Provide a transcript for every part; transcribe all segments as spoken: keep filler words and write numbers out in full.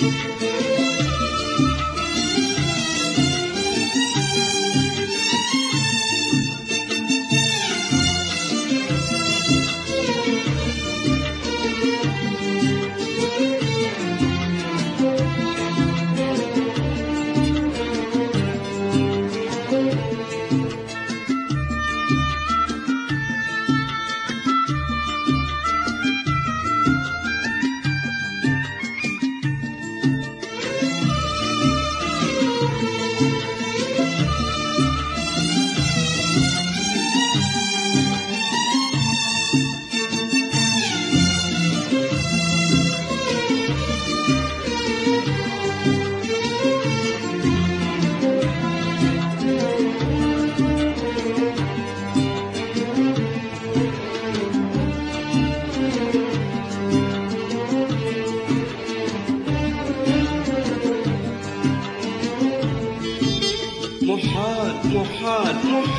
محال محال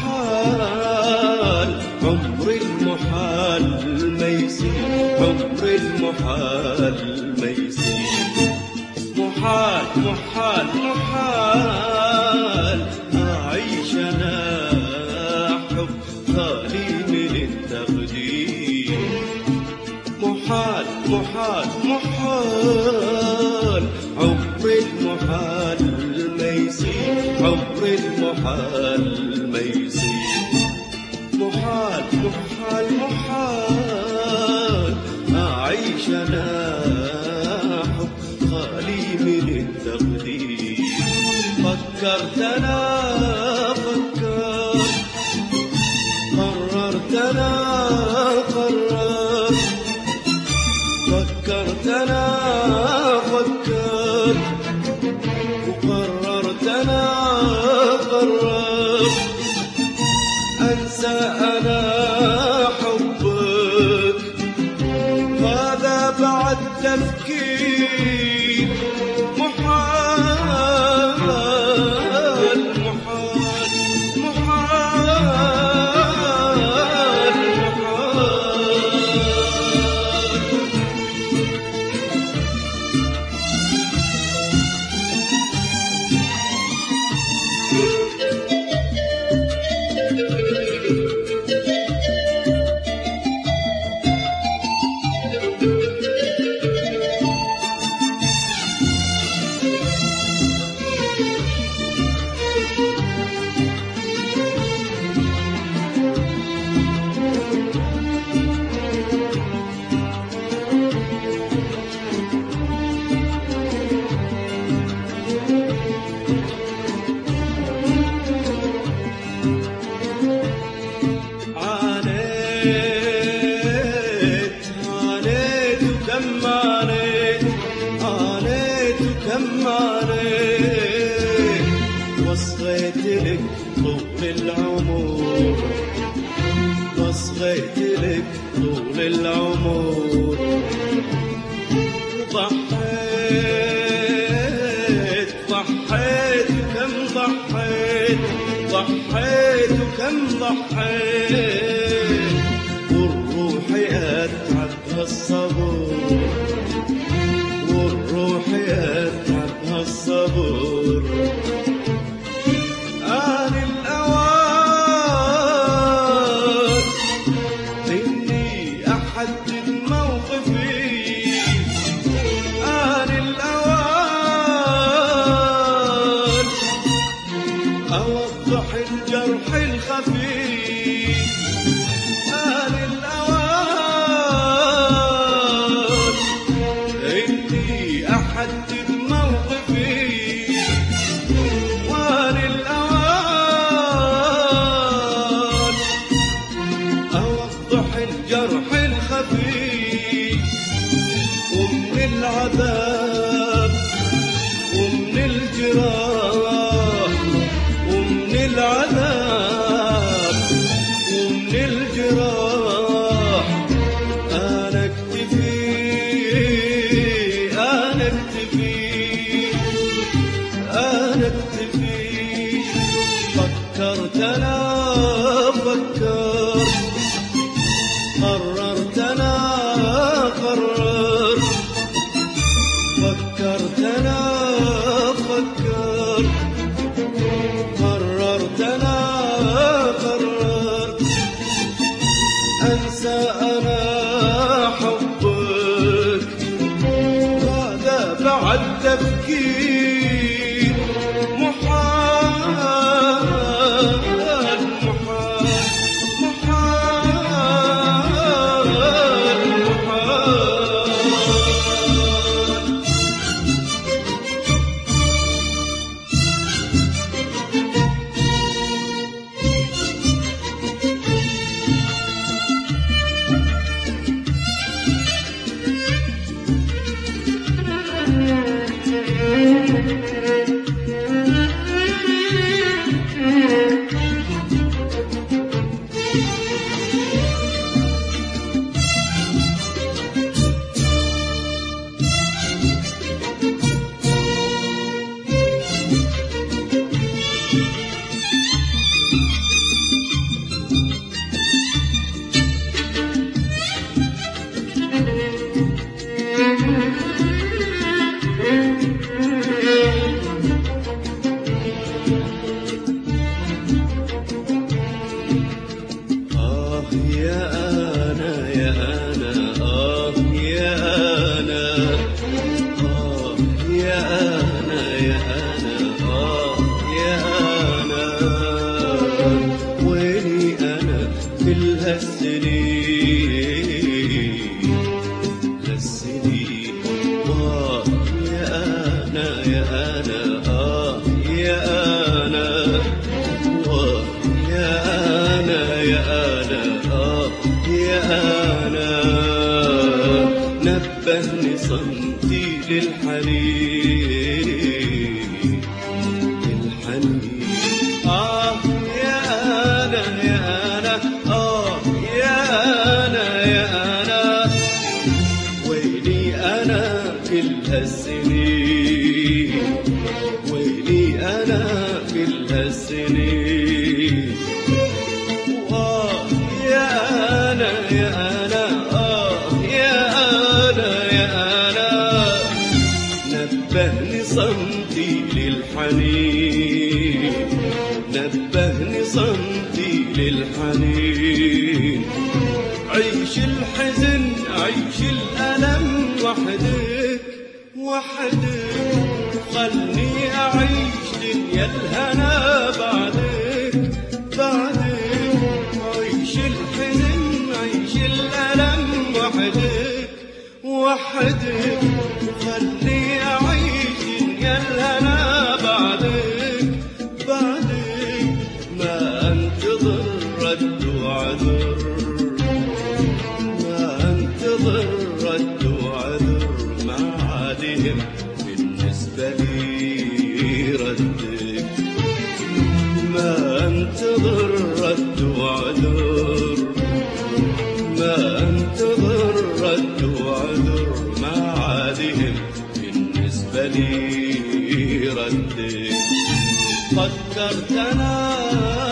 محال عمر المحال ما يصير، عمر المحال ما يصير. محال محال محال أعيش أنا حب خالي من التقدير. محال محال محال عمر المحال ما يصير، عمر المحال ما يصير. محال محال محال أعيش أنا حب خالي من التقدير. فكرت أنا فكرت، قررت أنا قررت، فكرت أنا فكرت، وقررت أنا قررت أنسى أنا حبك. هذا بعد تفكير. محال محال محال وصغيت لك طول العمر، وصغيت لك طول العمر. ضحيت ضحيت كم ضحيت، ضحيت وكم ضحيت. والروح أتعبها الصبر، والروح أتعبها الصبر. آن الأوان إني أحدد موقفي، آن الأوان أوضح الجرح الخفي. آن الأوان إني أحدد موقفي، وآن الأوان أوضح الجرح الخفي. ومن العذاب ومن الجراح، ومن العذاب ومن الجراح أنا اكتفي، أنا اكتفي، أنا اكتفي. فكرت أنا فكرت، قررت أنا قررت، فكرت فكرت أنا فكرت قررت أنا قررت أنسى أنا حبك هذا بعد تفكير محال محال محال نبهني صمتي للحنين للحنين آه يا أنا يا أنا آه يا أنا يا أنا ويلي أنا كل هالسنين ويلي أنا كل هالسنين آه يا أنا يا أنا نبهني صمتي للحنين نبهني صمتي للحنين عيش الحزن عيش الألم وحدك وحدك خلني أعيش دنيا الهنا بعدك بعدك عيش الحزن عيش الألم وحدك وحدك خلني أعيش دنيا الهنا بعدك بعدك ما أنتظر رد وعذر ما أنتظر رد وعذر ما عادهم بالنسبة لي ردك ما أنتظر رد وعذر ما أنتظر رد وعذر ما عادهم بالنسبة لي ردك فكرت أنا